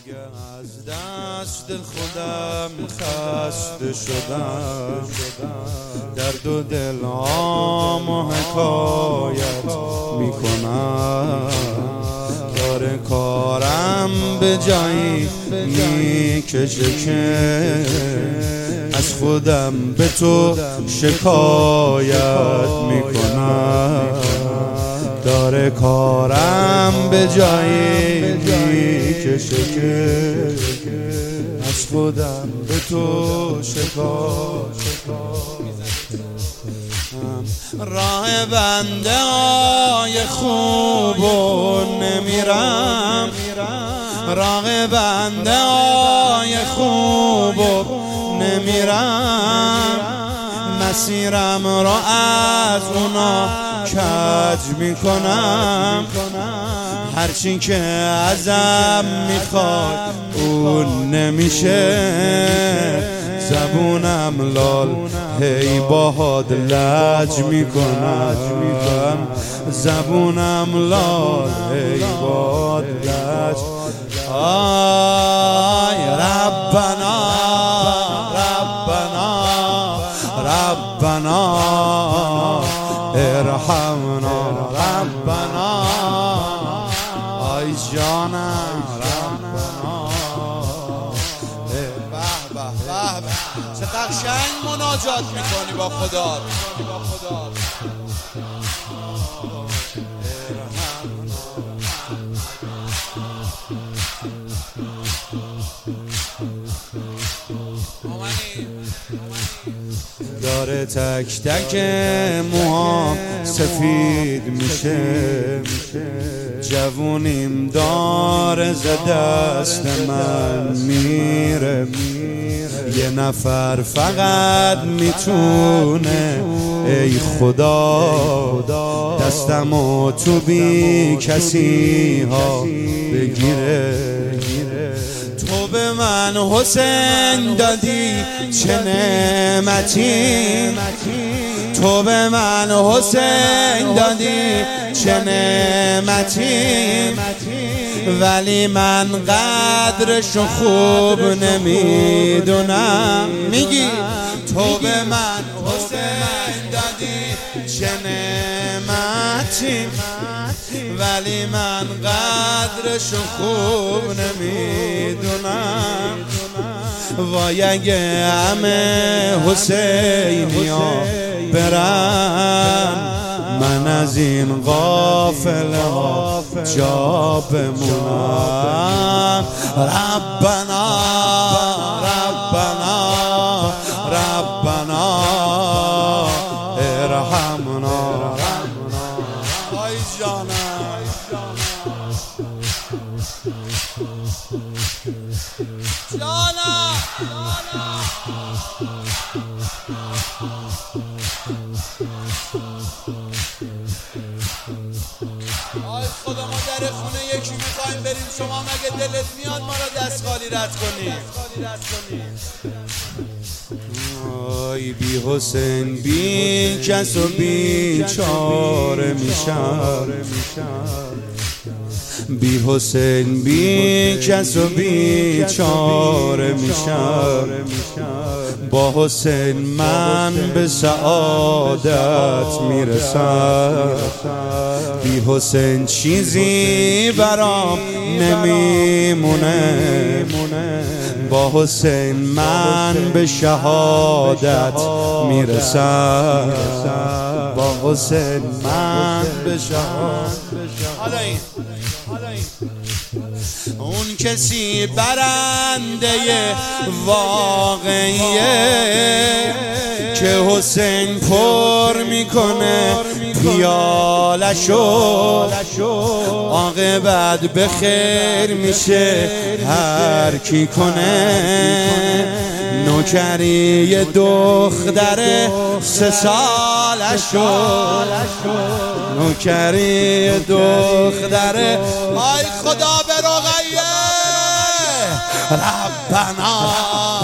دیگه از دست خودم خسته شدم، درد و دلام حکایت میکنم. داره کارم به جایی میکشه که از خودم به تو شکایت میکنم. داره کارم به جایی میکشه که از خودم به تو شکایت. راه بنده های خوبو نمیرم، راه بنده های خوبو نمیرم، مسیرم را از اونا کج میکنم. هرچی که ازم میخواد اون نمیشه، زبونم لال هی باهات لج میکنم، زبونم لال هی باهات لج. آی ربنا ربنا ربنا ارحمنا ربنا، آی جانم ربنا. چه قشنگ مناجات میکنی با خدا. داره تک تک موهام سفید میشه، جوونیم داره ز دست من میره. یه نفر فقط میتونه ای خدا دستمو تو بی کسی ها بگیره. تو به من حسین دادی چه نعمتی، تو به من حسین دادی چه نعمتی، ولی من قدرشو خوب نمیدونم. میگی تو به من حسین دادی چه نعمتی، ولی من قدرشو خوب نمیدونم. وای اگه همه حسینی ها برن، من از این قافله ها جا بمونم. ربنا ربنا ربنا ارحمنا. آی جانم جانم آی خدا، ما در خونه یکی میخوایم بریم، شما مگه دلت میاد ما را دست خالی رد کنیم؟ آی بی حسین بی کس و بی چاره میشم، بی حسین بی کس و بی چاره میشم. با حسین من به سعادت میرسم، بی حسین چیزی برام نمیمونه. با حسین من به شهادت میرسم، با حسین من به شهادت. اون کسی برنده واقعیه که حسین پر میکنه پیالشو، عاقبت به خیر میشه هر کی کنه. نوکری دختر 3 سالشو، نوکری دختر. آی خدا به رقیه ربنا